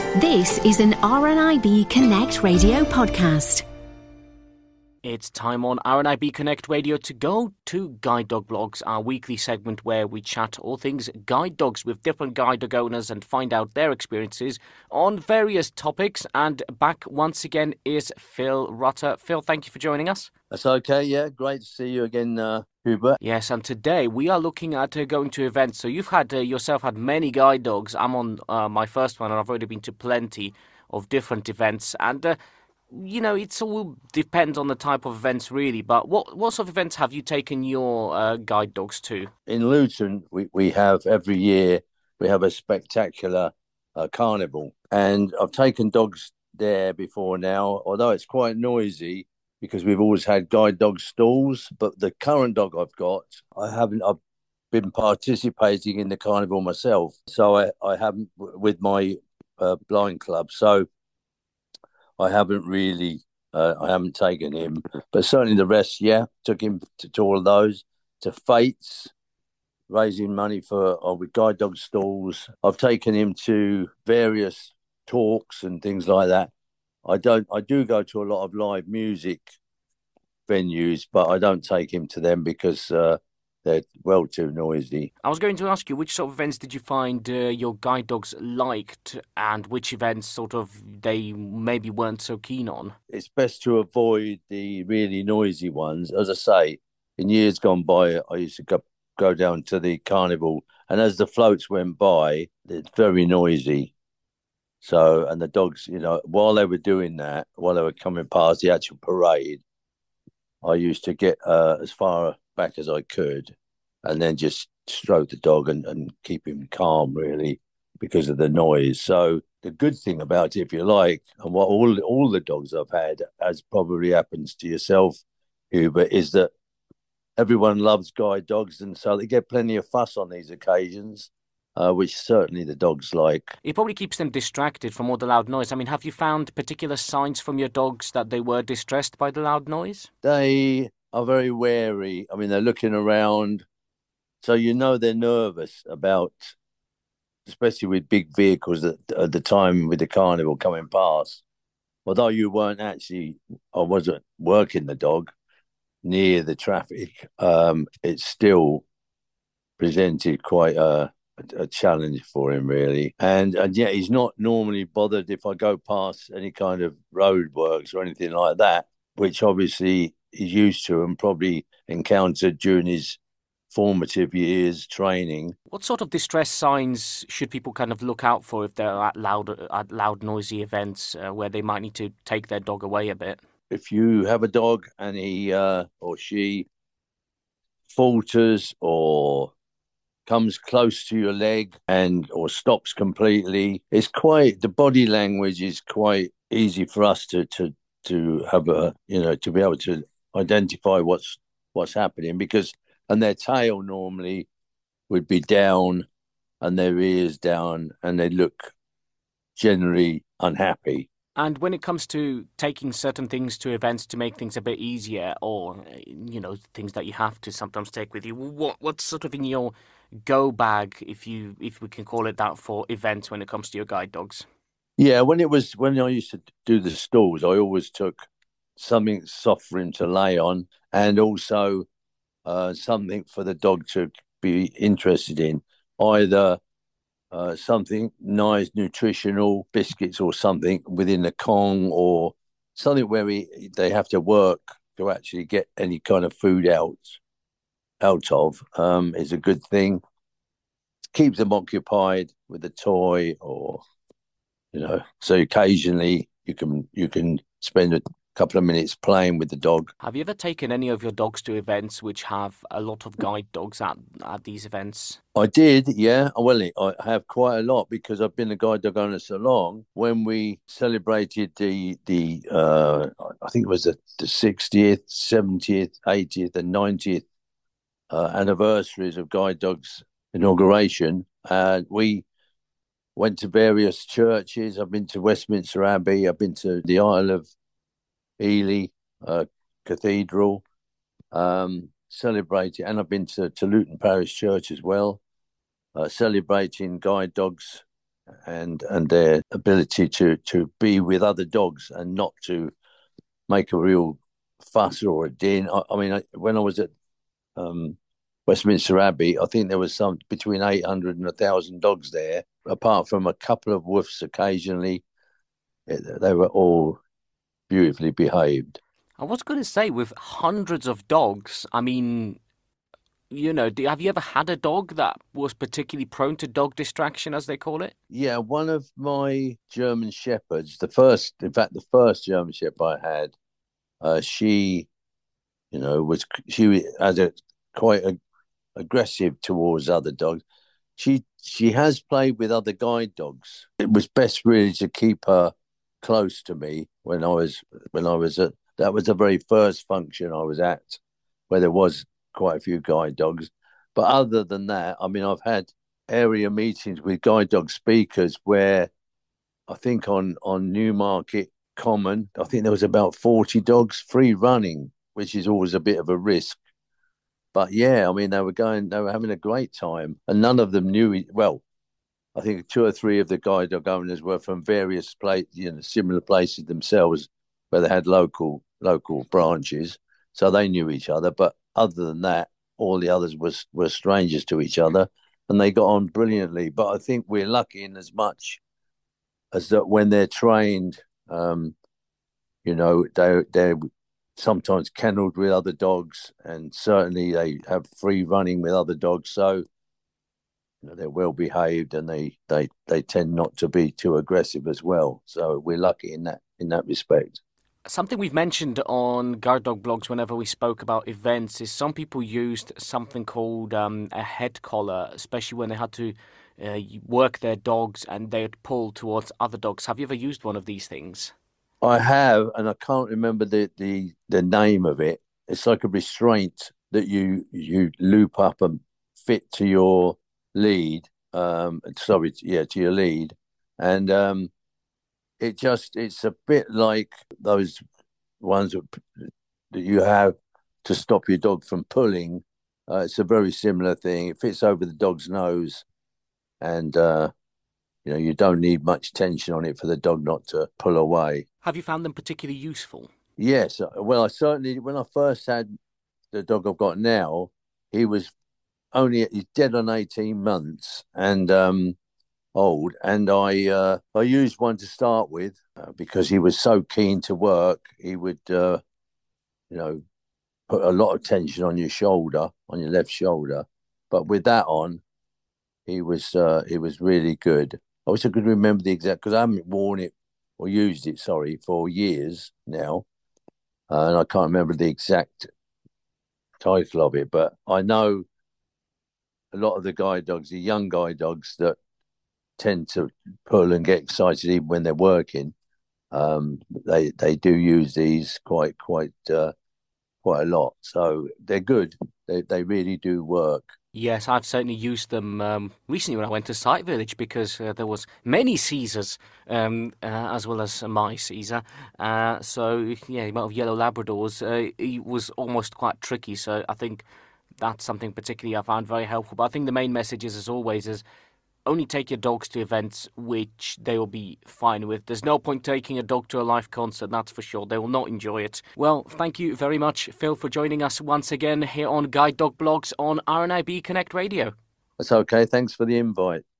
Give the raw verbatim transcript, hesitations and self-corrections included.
This is an R N I B Connect radio podcast. It's time on R N I B Connect Radio to go to Guide Dog Blogs, our weekly segment where we chat all things guide dogs with different guide dog owners and find out their experiences on various topics. And back once again is Phil Rutter. Phil, thank you for joining us. That's okay, yeah. Great to see you again, uh, Hubert. Yes, and today we are looking at uh, going to events. So you've had uh, yourself had many guide dogs. I'm on uh, my first one and I've already been to plenty of different events. And uh, you know, it's all depends on the type of events, really. But what what sort of events have you taken your uh, guide dogs to? In Luton, we, we have every year, we have a spectacular uh, carnival. And I've taken dogs there before now, although it's quite noisy because we've always had guide dog stalls. But the current dog I've got, I haven't, I've been participating in the carnival myself. So I, I haven't with my uh, blind club. So I haven't really, uh, I haven't taken him, but certainly the rest, yeah, took him to, to all of those, to Fates, raising money for uh, with guide dog stalls. I've taken him to various talks and things like that. I don't, I do go to a lot of live music venues, but I don't take him to them because uh, they're well too noisy. I was going to ask you, which sort of events did you find uh, your guide dogs liked and which events sort of they maybe weren't so keen on? It's best to avoid the really noisy ones. As I say, in years gone by, I used to go, go down to the carnival, and as the floats went by, it's very noisy. So, and the dogs, you know, while they were doing that, while they were coming past the actual parade, I used to get uh, as far back as I could and then just stroke the dog and, and keep him calm, really, because of the noise. So the good thing about it, if you like, and what all all the dogs I've had, as probably happens to yourself, Hubert, is that everyone loves guide dogs, and so they get plenty of fuss on these occasions, uh, which certainly the dogs like. It probably keeps them distracted from all the loud noise. I mean, have you found particular signs from your dogs that they were distressed by the loud noise? They are very wary. I mean, they're looking around. So you know they're nervous about, especially with big vehicles at, at the time with the carnival coming past. Although you weren't actually, I wasn't working the dog near the traffic, um, it still presented quite a, a, a challenge for him, really. And and yet he's not normally bothered if I go past any kind of roadworks or anything like that, which obviously he's used to and probably encountered during his formative years training. What sort of distress signs should people kind of look out for if they're at loud, at loud noisy events uh, where they might need to take their dog away a bit? If you have a dog and he uh, or she falters or comes close to your leg and or stops completely, it's quite, the body language is quite easy for us to to to have a, you know, to be able to identify what's what's happening, because and their tail normally would be down and their ears down and they look generally unhappy. And when it comes to taking certain things to events to make things a bit easier, or, you know, things that you have to sometimes take with you, what what's sort of in your go bag, if you if we can call it that, for events when it comes to your guide dogs? Yeah, when it was when I used to do the stalls, I always took something soft for him to lay on, and also uh, something for the dog to be interested in, either uh, something nice, nutritional, biscuits or something within the Kong, or something where we, they have to work to actually get any kind of food out out of, um, is a good thing. Keeps them occupied with a toy, or, you know, so occasionally you can you can spend a couple of minutes playing with the dog. Have you ever taken any of your dogs to events which have a lot of guide dogs at, at these events? I did, yeah. Well, I have quite a lot because I've been a guide dog owner so long. When we celebrated the, the uh, I think it was the, the sixtieth, seventieth, eightieth and ninetieth uh, anniversaries of Guide Dogs inauguration, uh, we went to various churches. I've been to Westminster Abbey. I've been to the Isle of Ely uh, Cathedral, um, celebrating, and I've been to, to Luton Parish Church as well, uh, celebrating guide dogs and and their ability to to be with other dogs and not to make a real fuss or a din. I, I mean, I, when I was at um, Westminster Abbey, I think there was some between eight hundred and a thousand dogs there. Apart from a couple of woofs occasionally, it, they were all beautifully behaved. I was going to say, with hundreds of dogs, I mean, you know, do, have you ever had a dog that was particularly prone to dog distraction, as they call it? Yeah, one of my German shepherds, the first, in fact, the first German shepherd I had, uh, she, you know, was she had a quite a, aggressive towards other dogs. She she has played with other guide dogs. It was best really to keep her close to me when I was when I was at that was the very first function I was at, where there was quite a few guide dogs. But other than that, I mean, I've had area meetings with guide dog speakers where I think on on Newmarket Common, I think there was about forty dogs free running, which is always a bit of a risk. But yeah, I mean, they were going, they were having a great time, and none of them knew. Well, I think two or three of the guide dog owners were from various places, you know, similar places themselves, where they had local local branches, so they knew each other. But other than that, all the others was were strangers to each other, and they got on brilliantly. But I think we're lucky in as much as that when they're trained, um, you know, they they're sometimes kennelled with other dogs, and certainly they have free running with other dogs. So you know, they're well behaved, and they, they they tend not to be too aggressive as well. So we're lucky in that in that respect. Something we've mentioned on Guide Dog Blogs whenever we spoke about events is some people used something called um, a head collar, especially when they had to uh, work their dogs and they'd pull towards other dogs. Have you ever used one of these things? I have, and I can't remember the, the, the name of it. It's like a restraint that you you loop up and fit to your lead. Um, sorry, yeah, to your lead, and um, it just it's a bit like those ones that, that you have to stop your dog from pulling. Uh, it's a very similar thing. It fits over the dog's nose, and uh, you know you don't need much tension on it for the dog not to pull away. Have you found them particularly useful? Yes. Well, I certainly, when I first had the dog I've got now, he was only, he's dead on eighteen months and um, old. And I uh, I used one to start with uh, because he was so keen to work. He would, uh, you know, put a lot of tension on your shoulder, on your left shoulder. But with that on, he was, uh, he was really good. I wish I could remember the exact, because I haven't worn it or used it, sorry, for years now. Uh, and I can't remember the exact title of it, but I know a lot of the guide dogs, the young guide dogs that tend to pull and get excited even when they're working, um, they they do use these quite quite uh, quite a lot. So they're good. They they really do work. Yes, I've certainly used them um, recently when I went to Sight Village because uh, there was many Caesars um, uh, as well as my Caesar. Uh, so, yeah, the amount of yellow Labradors, uh, it was almost quite tricky. So I think that's something particularly I found very helpful. But I think the main message is, as always, is only take your dogs to events which they will be fine with. There's no point taking a dog to a live concert, that's for sure. They will not enjoy it. Well, thank you very much, Phil, for joining us once again here on Guide Dog Blogs on R N I B Connect Radio. That's okay. Thanks for the invite.